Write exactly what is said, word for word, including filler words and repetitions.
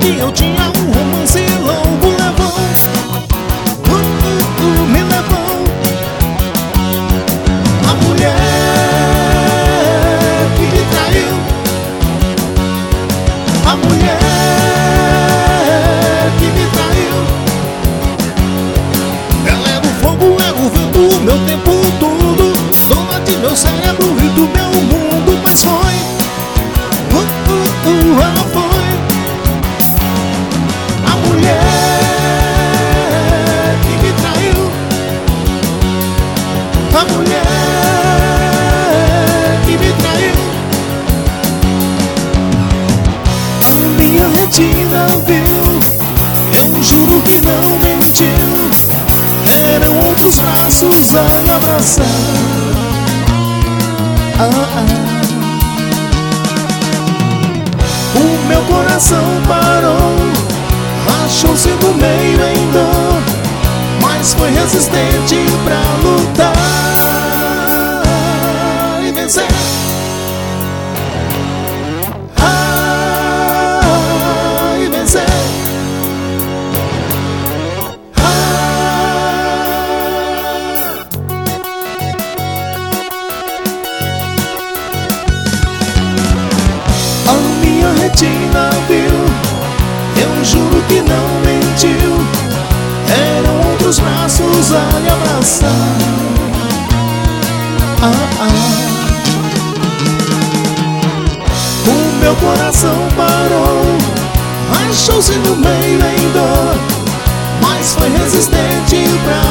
que eu tinha um romance longo. Levou, uh, uh, uh, me levou. A mulher que me traiu, a mulher que me traiu. Ela é do fogo, é o vento, o meu tempo todo, dona de meu cérebro e do meu mundo. Mas foi, uh, uh, uh, ela foi a mulher que me traiu, a mulher que me traiu. A minha retina viu, eu juro que não mentiu. Eram outros braços a me abraçar. Ah, ah. O meu coração parou, achou-se no meio em dor, mas foi resistente pra lutar e vencer. Ah, e vencer. A minha retina viu, eu juro que não mentiu. Eram outros braços a me abraçar. Ah, ah. O meu coração parou, achou-se no meio em dor, mas foi resistente pra